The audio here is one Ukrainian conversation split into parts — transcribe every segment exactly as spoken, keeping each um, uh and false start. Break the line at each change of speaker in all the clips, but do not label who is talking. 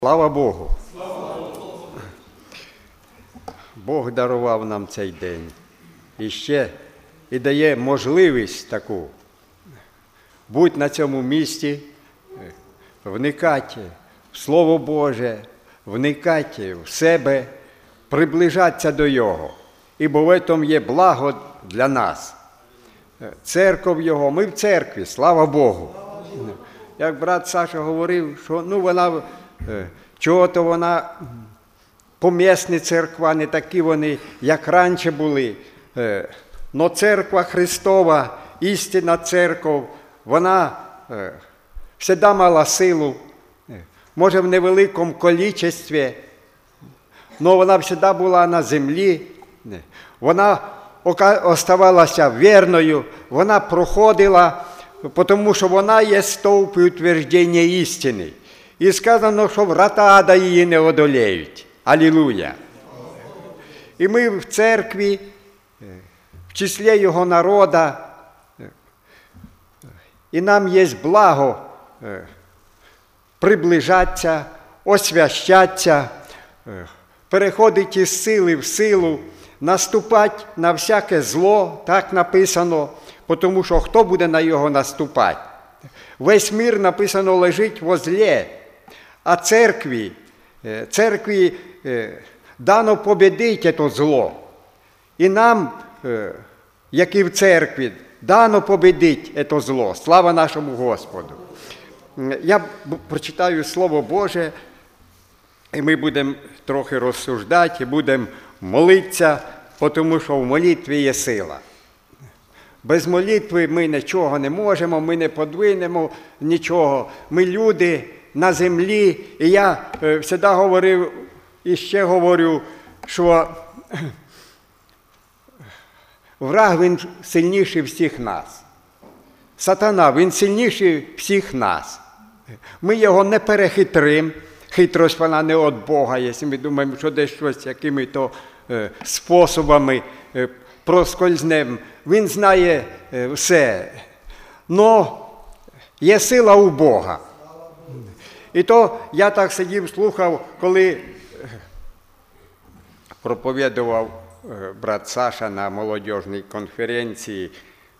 Слава Богу! Бог дарував нам цей день. І ще і дає можливість таку бути на цьому місці, вникати в Слово Боже, вникати в себе, приближатися до Його. Ібо в цьому є благо для нас. Церков Його, ми в церкві, слава Богу. Як брат Саша говорив, що ну вона, чого-то вона, помісні церква, не такі вони, як раніше були. Но церква Христова, істинна церква, вона завжди мала силу, може в невеликому кількості, але вона завжди була на землі, вона оставалася вірною, вона проходила, тому що вона є стовп і утвердження істини. І сказано, що врата ада її не одоліють. Алілуя! І ми в церкві, в числі Його народа, і нам є благо приближатися, освящатися, переходити із сили в силу, наступати на всяке зло, так написано, тому що хто буде на його наступати? Весь мир, написано, лежить во злі, а церкві, церкві дано победити це зло. І нам, як і в церкві, дано победити це зло. Слава нашому Господу! Я прочитаю Слово Боже, і ми будемо трохи розсуждати, і будемо молитися, тому що в молитві є сила. Без молитви ми нічого не можемо, ми не подвинемо нічого. Ми люди на землі, і я завжди говорив, і ще говорю, що враг, він сильніший всіх нас. Сатана, він сильніший всіх нас. Ми його не перехитримо. Хитрость, вона не від Бога, якщо ми думаємо, що десь щось якими-то е, способами е, проскользнемо. Він знає е, все. Но є сила у Бога. І то я так сидів, слухав, коли проповідував е, брат Саша на молодіжній конференції.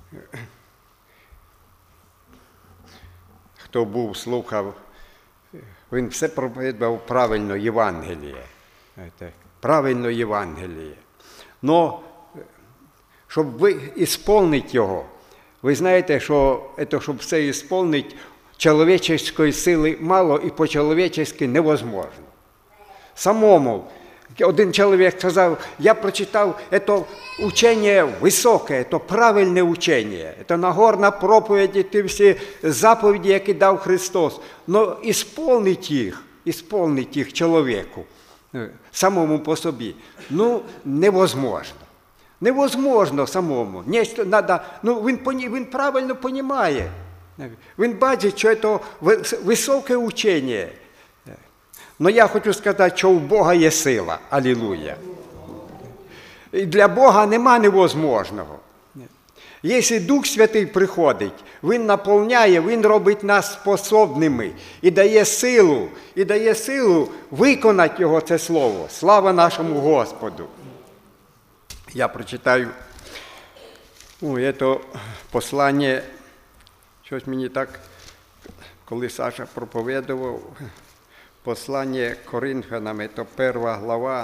Хто був, слухав, він все проповідував правильно Євангеліє. Правильно Євангеліє. Но, щоб ви ісполнити його, ви знаєте, що це, щоб все ісполнити, чоловічої сили мало і по-чоловічески невозможно. Самому, один чоловік сказав, я прочитав, це учення високе, це правильне учення, це Нагорна проповідь, ті всі заповіді, які дав Христос. Но ісполнить їх, ісполнить їх чоловіку, самому по собі, ну, невозможно. Невозможно самому. Нечто надо, ну, він, він правильно розуміє. Він бачить, що це високе учення. Но я хочу сказати, що у Бога є сила. Алілуя. І для Бога нема невозможного. Якщо Дух Святий приходить, Він наповняє, Він робить нас способними і дає силу, і дає силу виконати Його це Слово. Слава нашому Господу! Я прочитаю, ой, це послання, щось мені так, коли Саша проповідував, послання Коринфянам, це перша глава,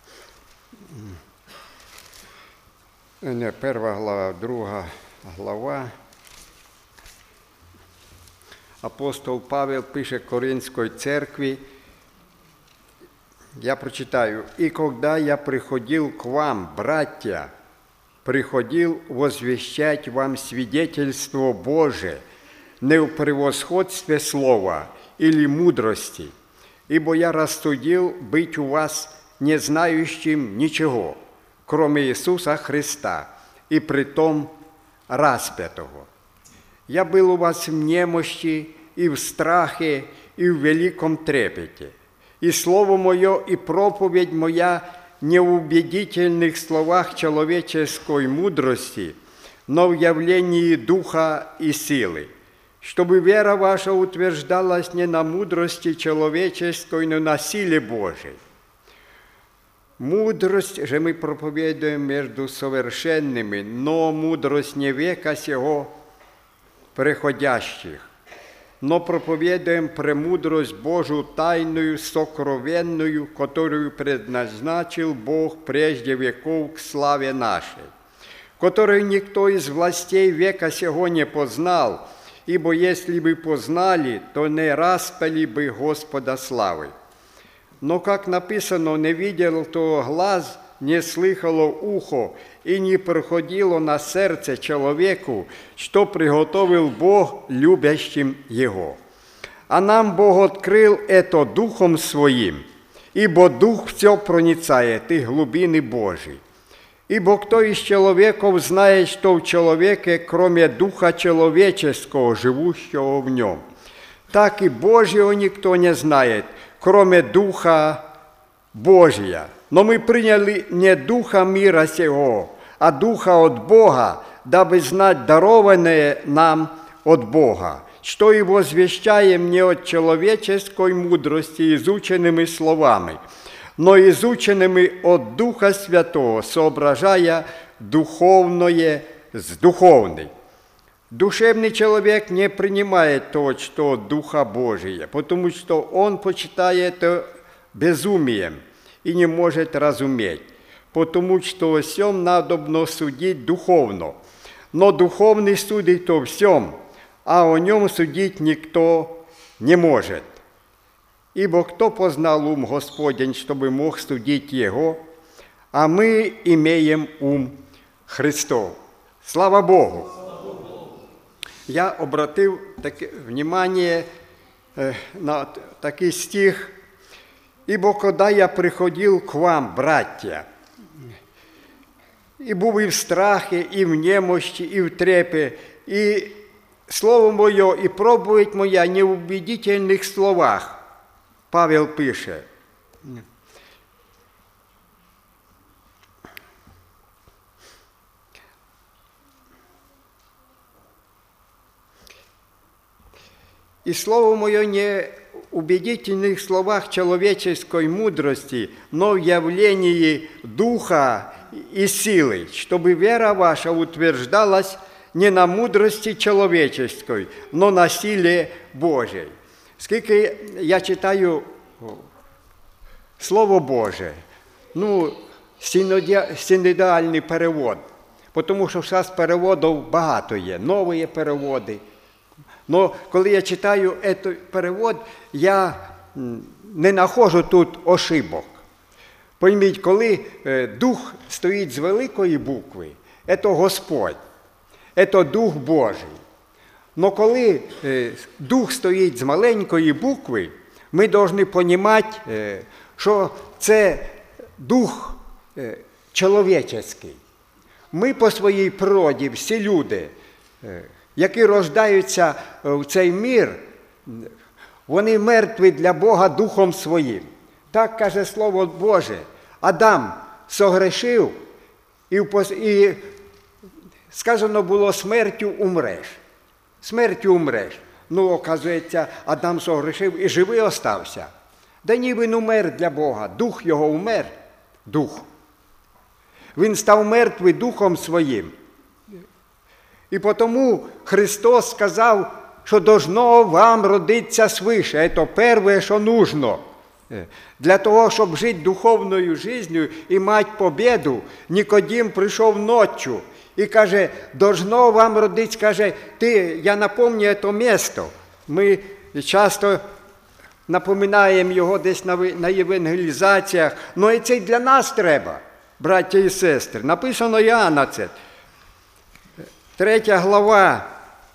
не перша глава, друга глава. Апостол Павел пише Коринфській церкві, я прочитаю, «И когда я приходил к вам, братья, приходил возвещать вам свидетельство Божие, не в превосходстве слова или мудрости, ибо я рассудил быть у вас не знающим ничего, кроме Иисуса Христа, и притом распятого. Я был у вас в немощи, и в страхе, и в великом трепете. И слово мое, и проповедь моя не в убедительных словах человеческой мудрости, но в явлении духа и силы, чтобы вера ваша утверждалась не на мудрости человеческой, но на силе Божией. Мудрость же мы проповедуем между совершенными, но мудрость не века сего приходящих, но проповедуем премудрость Божию тайную, сокровенную, которую предназначил Бог прежде веков к славе нашей, которую никто из властей века сего не познал, ибо если бы познали, то не распяли бы Господа славы. Но, как написано, не видел то глаз, не слыхало ухо, и не приходило на сердце человеку, что приготовил Бог любящим Его. А нам Бог открыл это Духом Своим, ибо Дух все проницает, и глубины Божьи. Ибо кто из человеков знает, что в человеке, кроме Духа человеческого, живущего в нем? Так и Божьего никто не знает, кроме Духа Божия. Но мы приняли не Духа мира сего, а Духа от Бога, дабы знать дарованное нам от Бога, что и возвещаем не от человеческой мудрости изученными словами, но изученными от Духа Святого, соображая духовное с духовной. Душевный человек не принимает то, что от Духа Божия, потому что он почитает это безумием и не может разуметь, потому что о всем надобно судить духовно. Но духовный судит о всем, а о нем судить никто не может. Ибо кто познал ум Господень, чтобы мог судить его, а мы имеем ум Христов. Слава Богу! Я обратил таки, внимание э, на такий стих. «Ибо когда я приходил к вам, братья, и був и в страхе, и в немощи, и в трепе, и слово мое, и проповедь моя не в убедительных словах», Павел пише. «И слово мое не в убедительных словах человеческой мудрости, но в явлении Духа и силы, чтобы вера ваша утверждалась не на мудрости человеческой, но на силе Божией». Скільки я читаю Слово Боже, ну, синодіальний перевод, тому що зараз переводів багато є, нові переводи. Но коли я читаю цей перевод, я не знаходжу тут ошибок. Пойміть, коли Дух стоїть з великої букви, це Господь, це Дух Божий. Но коли Дух стоїть з маленької букви, ми повинні розуміти, що це Дух чоловічий. Ми по своїй природі, всі люди, які рождаються в цей мір, вони мертві для Бога Духом Своїм. Так каже Слово Боже. Адам согрешив, і сказано було, смертю умреш. Смертю умреш. Ну, оказується, Адам согрешив і живий остався. Да ні, він умер для Бога. Дух його умер. Дух. Він став мертвий Духом Своїм. І тому Христос сказав, що должно вам родитися свише. Це перше, що нужно. Для того, щоб жити духовною життю і мати победу, Нікодим прийшов ночі і каже, должно вам родитися, каже, ти, я напомню це місто. Ми часто напоминаємо його десь на, на євангелізаціях, але це й для нас треба, браття і сестри. Написано Іоанна це. Третя глава.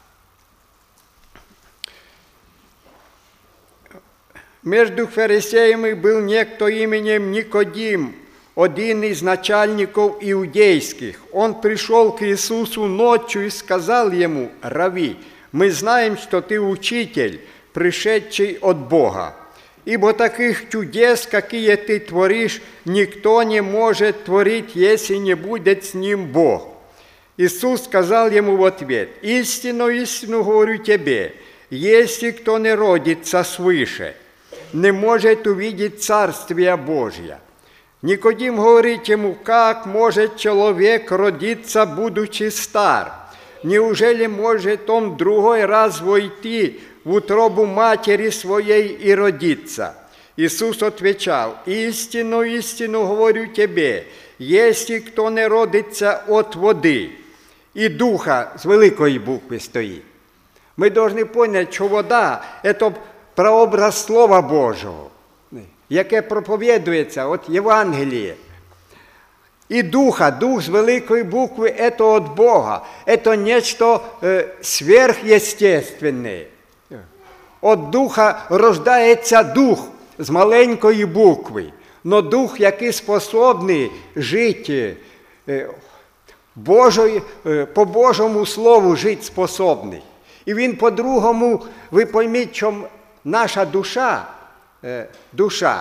Между фарисеями был некто именем Никодим, один из начальников иудейских. Он пришел к Иисусу ночью и сказал ему: «Рави, мы знаем, что ты учитель, пришедший от Бога, ибо таких чудес, какие ты творишь, никто не может творить, если не будет с ним Бог». Иисус сказал ему в ответ: «Истину, истину говорю тебе, если кто не родится свыше, не может увидеть Царствие Божье». Никодим говорит ему: «Как может человек родиться, будучи стар? Неужели может он другой раз войти в утробу матери своей и родиться?» Иисус отвечал: «Истину, истину говорю тебе, если кто не родится от води і духа», з великої букви стоїть. Ми повинні зрозуміти, що вода – це прообраз Слова Божого, яке проповідується от Євангеліє. І духа, дух з великої букви – це від Бога, це нечто е, сверхъестественне. От духа рождається дух з маленької букви, но дух, який способний жити е, Божої, е, по Божому Слову жити способний. І він по-другому, ви пойміть, що наша душа, е, душа,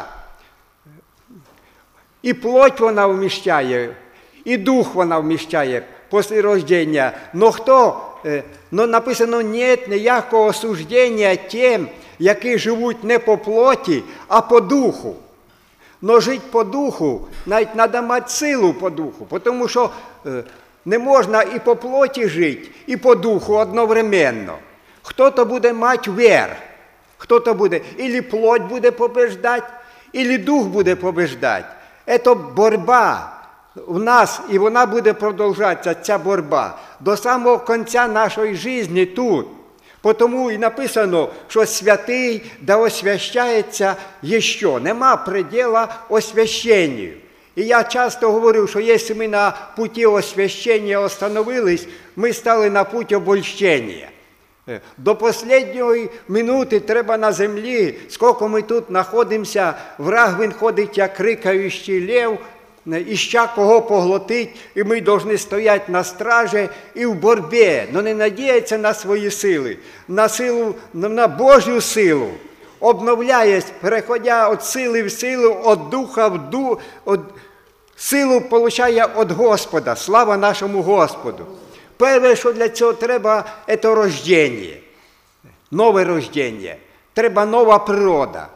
і плоть вона вміщає, і дух вона вміщає після рождення. Но хто, е, но написано, нет ніякого осуждення тим, які живуть не по плоті, а по духу. Но жити по духу, навіть треба мати силу по духу, тому що е, не можна і по плоті жити, і по духу одновременно. Хто-то буде мати верх, хто-то буде, ілі плоть буде побеждати, ілі дух буде побеждати. Це боротьба в нас, і вона буде продовжуватися, ця боротьба, до самого кінця нашої житті тут. Тому і написано, що святий да освящається ще. Нема предела освященню. І я часто говорю, що якщо ми на путі освящення остановились, ми стали на путь обольщення. До останньої минути треба на землі, скільки ми тут знаходимося, враг він ходить, як крикаючий лев, іща кого поглотить, і ми повинні стояти на стражі і в боротьбі, але не надіятися на свої сили, на силу, на Божу силу, обновляясь, переходя від сили в силу, від духа в дух, від силу получає від Господа, слава нашому Господу. Перше, що для цього треба, це рождення, нове рождення, треба нова природа.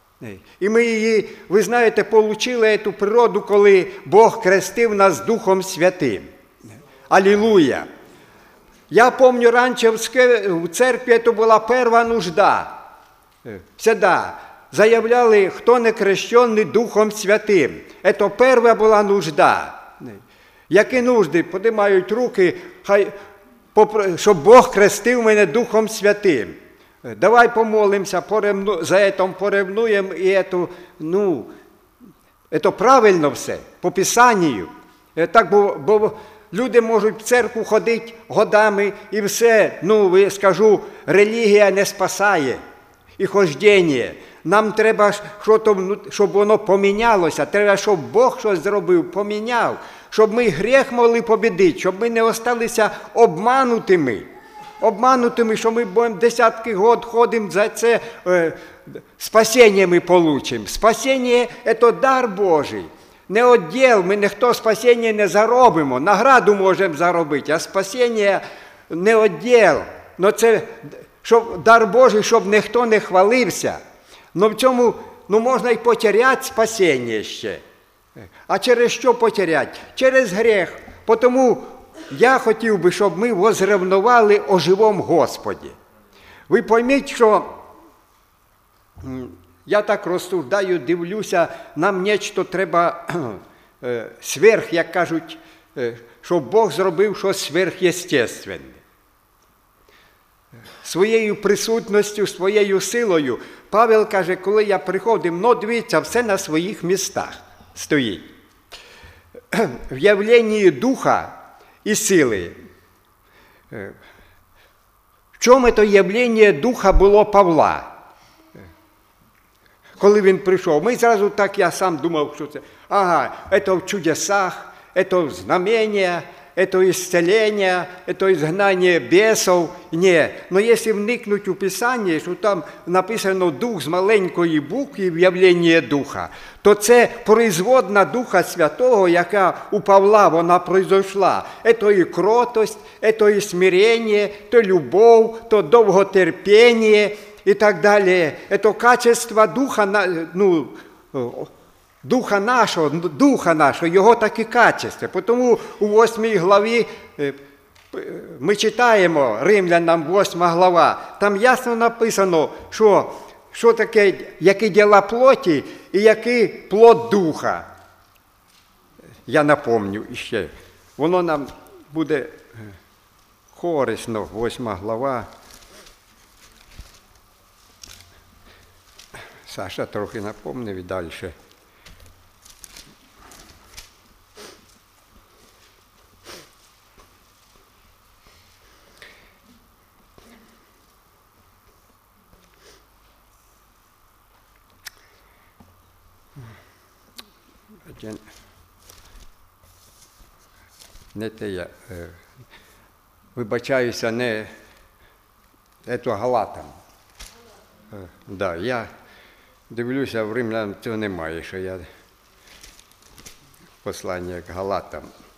І ми її, ви знаєте, отримали цю природу, коли Бог хрестив нас Духом Святим. Алілуя! Я пам'ятаю, раніше в церкві це була перша нужда. Всегда заявляли, хто не хрещений Духом Святим. Це перша була нужда. Які нужди? Піднімають руки, хай, щоб Бог хрестив мене Духом Святим. Давай помолимося, поревну, за це поревнуємо, і це, ну, це правильно все, по Писанню. Так, бо, бо люди можуть в церкву ходити годами і все, ну, я скажу, релігія не спасає і хождення. Нам треба, щоб воно помінялося, треба, щоб Бог щось зробив, поміняв, щоб ми гріх могли побідити, щоб ми не осталися обманутими. Обманутими, що ми будемо десятки років ходимо за це, е, спасіння ми получимо. Спасіння – це дар Божий. Не відділ, ми ніхто спасіння не заробимо, награду можемо заробити, а спасіння не відділ. Но це щоб, дар Божий, щоб ніхто не хвалився. Но в цьому, ну, можна і потеряти спасіння ще. А через що потеряти? Через гріх. Тому я хотів би, щоб ми возревнували о живому Господі. Ви пойміть, що я так розсуждаю, дивлюся, нам нечто треба сверх, як кажуть, щоб Бог зробив щось сверхъестественне. Своєю присутністю, своєю силою. Павел каже, коли я приходив, ну, дивіться, все на своїх містах стоїть. В явленні духа і сили. В чому це явлення духа було Павла? Коли він прийшов, ми зразу так, я сам думав, що це, ага, це в чудесах, це в знамення, это исцеление, это изгнание бесов. Ні. Но якщо вникнуть у Писання, що там написано «Дух» з маленької букви, «Явлення Духа», то це производна Духа Святого, яка у Павла вона произошла. Это і кротость, это і смирення, то любов, то довготерпіння і так далі. Это качество Духа, ну, Духа нашого, Духа нашого, його такі качества. Тому у восьмій главі ми читаємо, Римлянам восьма глава, там ясно написано, що, що таке, які діла плоті і який плод Духа. Я напомню ще. Воно нам буде корисно, восьма глава. Саша трохи напомнив і далі. Не те я, е, вибачаюся, не ето Галатам. Е, да, я дивлюся, в Римлян цього немає, що я послання к Галатам.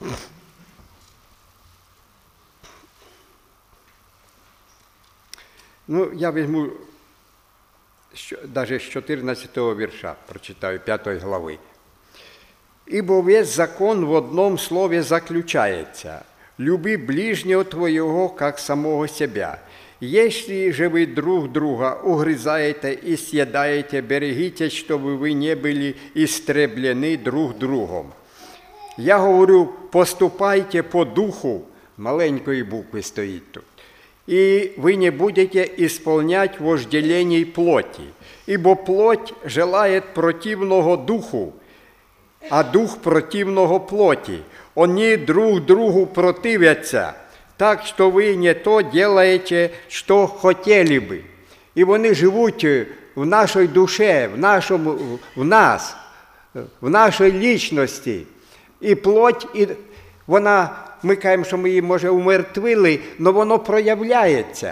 Ну, я візьму навіть з чотирнадцятого вірша, прочитаю, п'ятої глави. «Ибо весь закон в одном слове заключается: люби ближнего твоего, как самого себя. Если же вы друг друга угрызаете и съедаете, берегитесь, чтобы вы не были истреблены друг другом». Я говорю, поступайте по духу, маленької букви стоїть тут, и вы не будете исполнять вожделений плоти, ибо плоть желает противного духу, а дух противного плоти. Они друг другу противятся, так що ви не то делаете, що хотіли би. І вони живуть в нашій душі, в, нашому, в нас, в нашій лічності. І плоть, і вона, ми кажемо, що ми її, може, умертвили, але воно проявляється.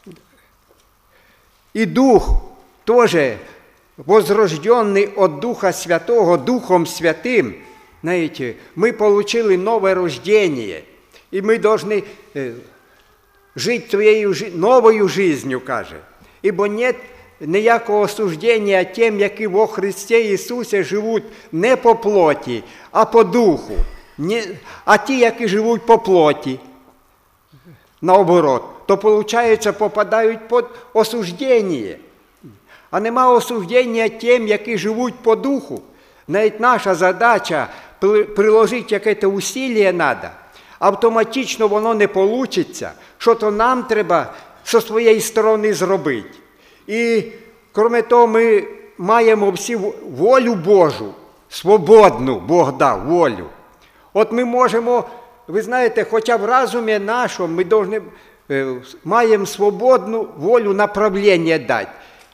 І дух теж, возрожденный от Духа Святого, Духом Святым, знаете, мы получили новое рождение, и мы должны жить своєю новою жизнью, каже. Ибо нет ніякого осуждения тем, які во Христі Ісусі живуть не по плоті, а по духу. А ті, які живуть по плоті, наоборот, то, получается, попадають під осуждення. А нема осуждення тим, які живуть по духу. Навіть наша задача приложити якесь усилля треба. Автоматично воно не вийде. Що-то нам треба зі своєї сторони зробити. І, крім того, ми маємо всі волю Божу, свободну Бог дав волю. От ми можемо, ви знаєте, хоча в розумі нашому ми повинні, маємо свободну волю направлення дати.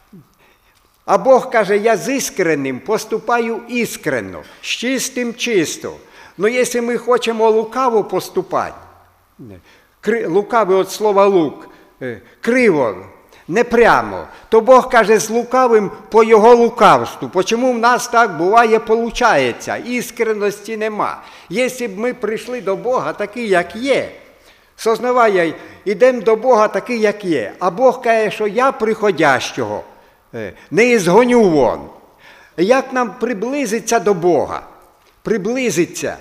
А Бог каже, я з іскренним поступаю іскренно, з чистим чисто. Но якщо ми хочемо лукаво поступати, лукавий від слова лук, криво, непрямо, то Бог каже, з лукавим по його лукавству. Чому в нас так буває, получається? Іскренності нема. Якщо б ми прийшли до Бога такі, як є, сознавая, йдемо до Бога такі, як є, а Бог каже, що я приходящого не ізгоню вон. Як нам приблизиться до Бога? Приблизиться.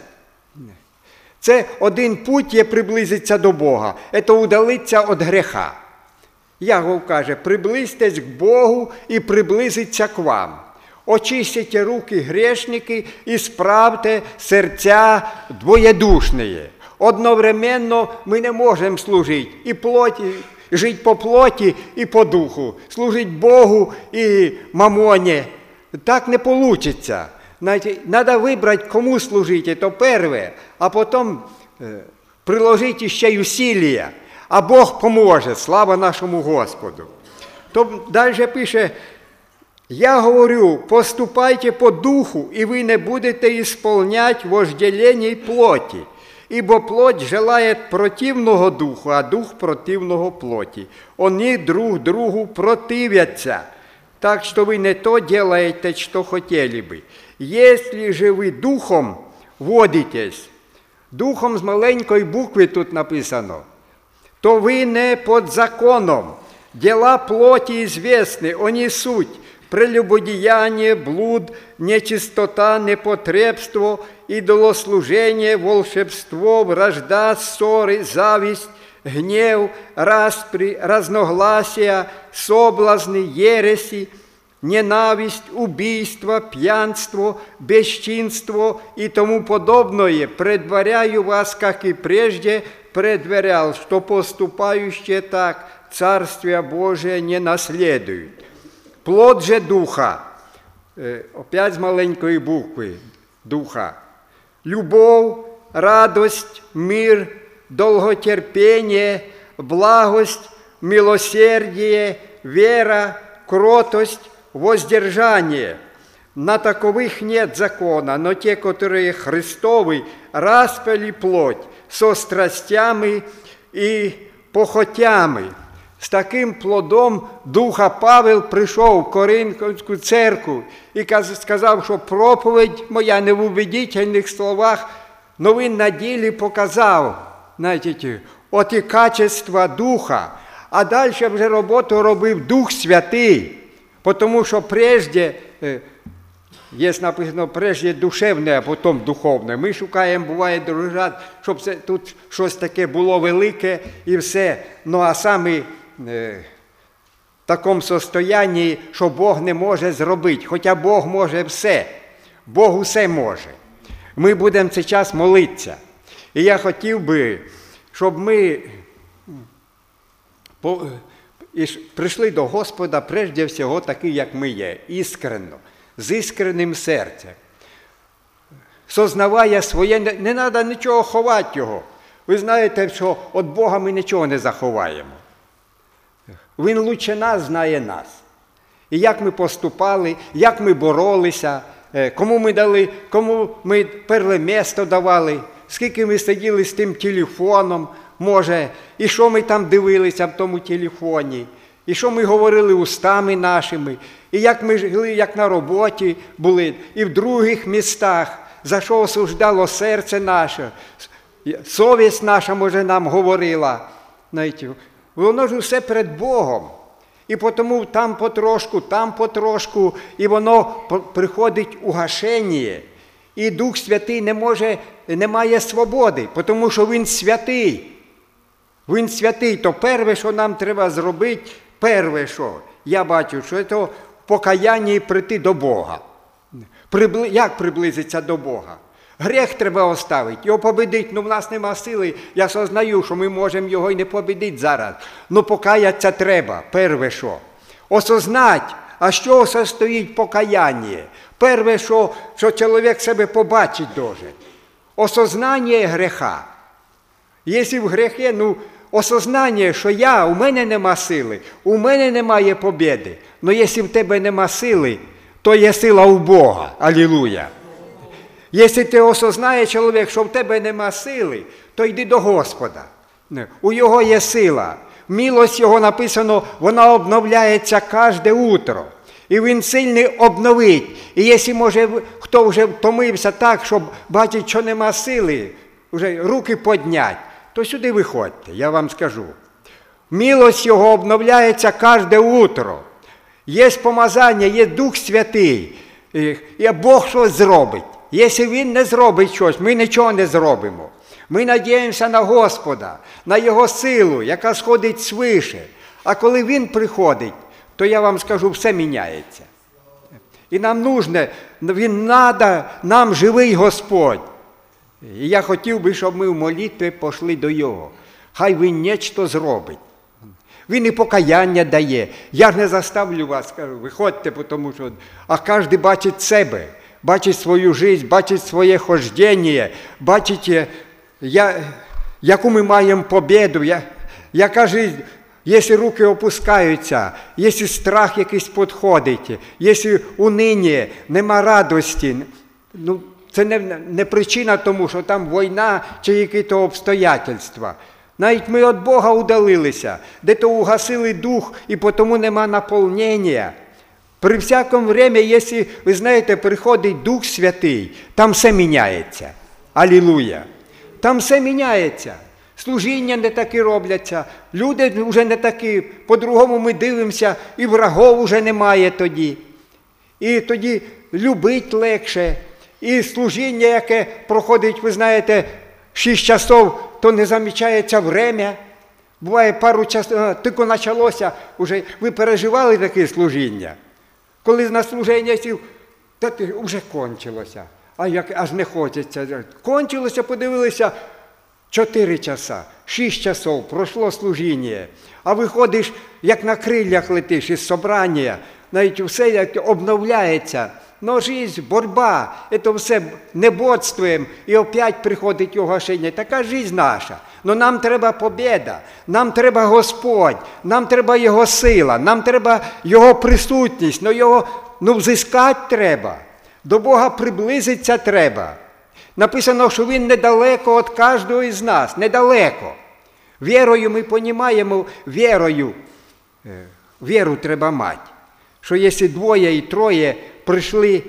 Це один путь є приблизиться до Бога. Це удалитися від гріха. Яков каже, приблизьтесь к Богу і приблизиться к вам. Очистите руки грешники і справте серця двоєдушні. Одновременно ми не можемо служити і плоті, жити по плоті і по духу, служити Богу і мамоні. Так не вийде. Треба вибрати, кому служити, то перше, а потім е, приложити ще й усилля. А Бог поможе, слава нашому Господу. То далі пише, я говорю, поступайте по духу, і ви не будете ісполнять вожделений плоті. Ибо плоть желает противного духу, а дух противного плоти. Они друг другу противятся, так что вы не то делаете, что хотели бы. Если же ви духом водитесь, духом з маленької букви тут написано, то ви не під законом. Дела плоти известны, они суть, прелюбодеяние, блуд, нечистота, непотребство, идолослужение, волшебство, вражда, ссоры, зависть, гнев, распри, разногласия, соблазны, ереси, ненависть, убийство, пьянство, бесчинство и тому подобное. Предваряю вас, как и прежде предварял, что поступающие так Царствие Божие не наследуют. Плод же Духа, опять з маленької букви, Духа, любов, радость, мир, долготерпение, благость, милосердие, вера, кротость, воздержание. На таковых нет закона, но те, которые Христовы, распяли плоть со страстями и похотями. З таким плодом Духа Павел прийшов в Коринфську церкву і сказав, що проповідь моя не в убедительних словах, но він на ділі показав, знаєте, оті качества Духа, а далі вже роботу робив Дух Святий, тому що прежде, є написано, прежде душевне, а потім духовне. Ми шукаємо, буває, дружат, щоб це, тут щось таке було велике і все, ну а саме в такому состоянні, що Бог не може зробити, хоча Бог може все, Бог усе може. Ми будемо цей час молитися. І я хотів би, щоб ми прийшли до Господа, прежде всього, такі, як ми є, іскренно, з іскренним серцем. Сознаває своє, не треба нічого ховати його. Ви знаєте, що від Бога ми нічого не заховаємо. Він лучше нас знає нас. І як ми поступали, як ми боролися, кому ми дали, кому ми перше місце давали, скільки ми сиділи з тим телефоном, може, і що ми там дивилися в тому телефоні, і що ми говорили устами нашими, і як ми жили, як на роботі були, і в других містах, за що осуждало серце наше, совість наша, може, нам говорила, знаєте, воно ж усе перед Богом. І тому там потрошку, там потрошку, і воно приходить угашення. І Дух Святий не може, не має свободи, тому що Він святий. Він святий, то перше, що нам треба зробити, перше, що я бачу, що це покаяння і прийти до Бога. Прибли... Як приблизитися до Бога? Грех треба оставити, його победити, ну в нас нема сили, я сознаю, що ми можемо його і не победити зараз. Ну покаятися треба, перше що. Осознати, а з чого состоїть покаяння? Перше, що, що чоловік себе побачить дуже. Осознання греха. Якщо в грехе, ну, осознання, що я, у мене нема сили, у мене немає побєди. Но якщо в тебе нема сили, то є сила у Бога. Алілуя. Якщо ти осознає чоловік, що в тебе нема сили, то йди до Господа. У Його є сила. Милость Його написано, вона обновляється кожне утро. І Він сильний обновить. І якщо, може, хто вже втомився так, щоб бачить, що нема сили, вже руки підняти, то сюди виходьте, я вам скажу. Милость Його обновляється кожне утро. Є помазання, є Дух Святий. І Бог щось зробить. Якщо Він не зробить щось, ми нічого не зробимо. Ми надіємося на Господа, на Його силу, яка сходить свише. А коли Він приходить, то я вам скажу, все міняється. І нам нужно, Він надо, нам живий Господь. І я хотів би, щоб ми в молитві пішли до Його. Хай Він нечто зробить. Він і покаяння дає. Я ж не заставлю вас, скажу, виходьте, тому що... А кожен бачить себе, бачить свою життя, бачить своє хождення, бачить, я, яку ми маємо побіду, я, яка життя, якщо руки опускаються, якщо страх якийсь підходить, якщо униння, нема радості, ну, це не, не причина тому, що там війна чи якісь обстоятельства. Навіть ми від Бога удалилися, де-то угасили дух, і тому нема наповнення. При всякому время, якщо, ви знаєте, приходить Дух Святий, там все міняється. Алілуя! Там все міняється. Служіння не такі робляться, люди вже не такі, по-другому ми дивимося, і врагов вже немає тоді. І тоді любить легше, і служіння, яке проходить, ви знаєте, шість часов, то не замічається время. Буває пару часов, тільки почалося, вже, ви переживали таке служіння? Коли на служіння сів, та ти, вже кончилося, а як аж не хочеться. Кончилося, подивилися, чотири часа, шість часов, пройшло служіння, а виходиш, як на криллях летиш із собрання, навіть все як обновляється. Но життя, боротьба, це все небодствуємо, і опять приходить угашення. Така життя наша. Но нам треба побєда, нам треба Господь, нам треба Його сила, нам треба Його присутність, но Його ну, взискати треба, до Бога приблизитися треба. Написано, що Він недалеко від кожного із нас, недалеко. Вірою ми розуміємо, вірою, віру треба мати, що якщо двоє і троє прийшли,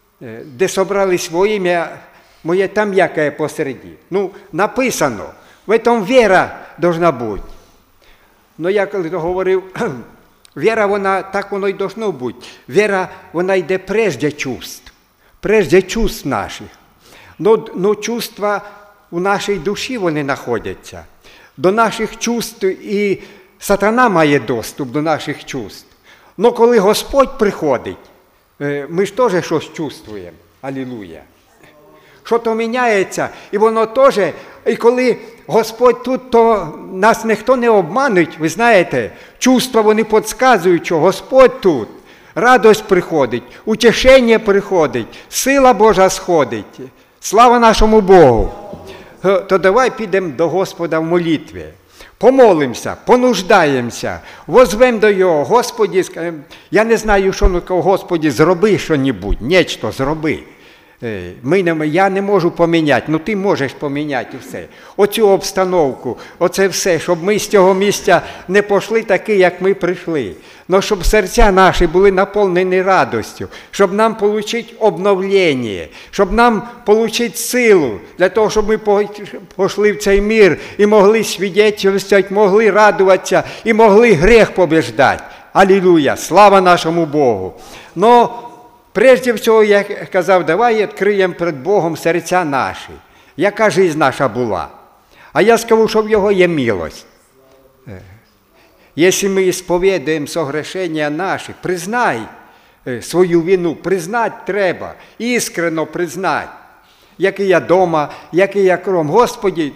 де собрались во ім'я моє, там яке посереді. Ну, написано, в этом віра должна бути. Ну, я коли говорив, віра, вона, так воно й должно бути. Віра, вона йде прежде чувств, прежде чувств наших. Ну, ну чувства у нашій душі вони знаходяться. До наших чувств і сатана має доступ до наших чувств. Ну, коли Господь приходить, ми ж теж щось чувствуємо. Алілуя. Що то міняється, і воно теж, і коли Господь тут, то нас ніхто не обмануть, ви знаєте, чувства вони підказують, що Господь тут, радость приходить, утішення приходить, сила Божа сходить. Слава нашому Богу! То давай підемо до Господа в молитві. Помолимося, понуждаємося, возвемо до Його, Господі, я не знаю, що, ну, Господі, зроби що-небудь, нечто зроби. Ми не, я не можу поміняти, ну ти можеш поміняти все. Оцю обстановку, оце все, щоб ми з цього місця не пішли такі, як ми прийшли. Но щоб серця наші були наповнені радістю, щоб нам отримати обновлення, щоб нам отримати силу, для того, щоб ми пішли в цей мир і могли свідчити, могли радуватися і могли гріх побіждати. Алілуя! Слава нашому Богу! Но прежде всього, я казав, давай відкриємо перед Богом серця наші. Яка життя наша була? А я скажу, що в Його є милость. Якщо ми сповідуємо согрешення наші, признай свою вину, признати треба, іскренно признати. Як і я дома, як і я кром. Господі,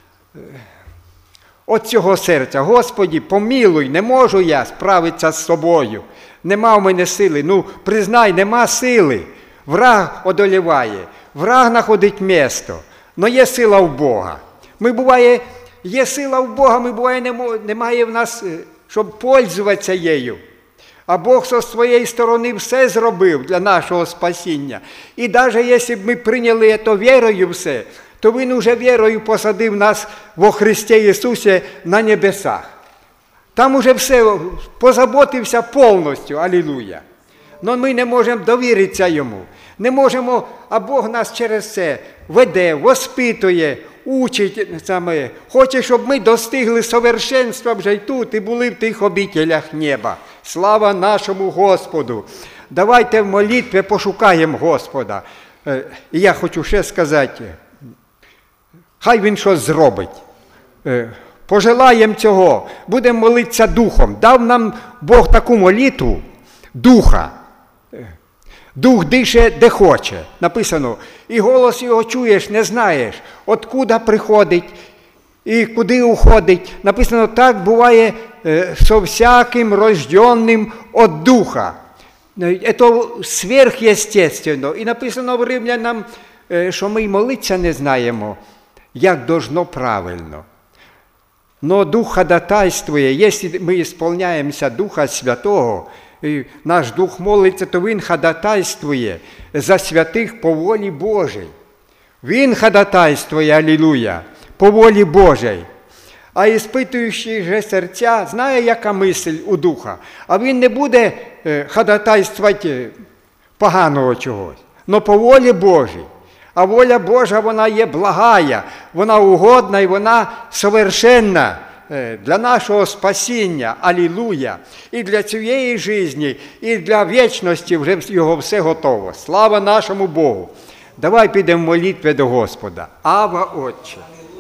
от цього серця, Господі, помилуй, не можу я справитися з собою. Нема в мене сили. Ну, признай, нема сили. Враг одоліває, враг знаходить місто. Но є сила в Бога. Ми буває, є сила в Бога, ми буває, немає в нас, щоб пользуватися її. А Бог зі своєї сторони все зробив для нашого спасіння. І навіть якщо б ми прийняли це вірою все, то Він уже вірою посадив нас во Христі Ісусі на небесах. Там уже все позаботився повністю, алілуя. Но ми не можемо довіритися Йому. Не можемо, а Бог нас через це веде, воспитує, учить саме. Хоче, щоб ми достигли совершенства вже й тут і були в тих обітелях неба. Слава нашому Господу! Давайте в молитві пошукаємо Господа. І я хочу ще сказати, хай Він щось зробить. Пожелаємо цього, будемо молитися Духом. Дав нам Бог таку молитву, Духа. Дух дише, де хоче. Написано, і голос Його чуєш, не знаєш, откуда приходить і куди уходить. Написано, так буває со всяким рожденним от Духа. Це сверхъестественно. І написано в Римлянам, що ми й молитися не знаємо, як должно правильно. Но Дух ходатайствує, якщо ми ісполняємося Духа Святого, і наш дух молиться, то він ходатайствує за святих по волі Божій. Він ходатайствує, алілуя, по волі Божій. А іспитуючий же серця знає, яка мисль у духа, а він не буде ходатайствувати поганого чогось, но по волі Божій. А воля Божа, вона є благая, вона угодна і вона совершенна для нашого спасіння, алілуя. І для цієї житті, і для вічності вже його все готово. Слава нашому Богу! Давай підемо в молитві до Господа. Ава, Отче!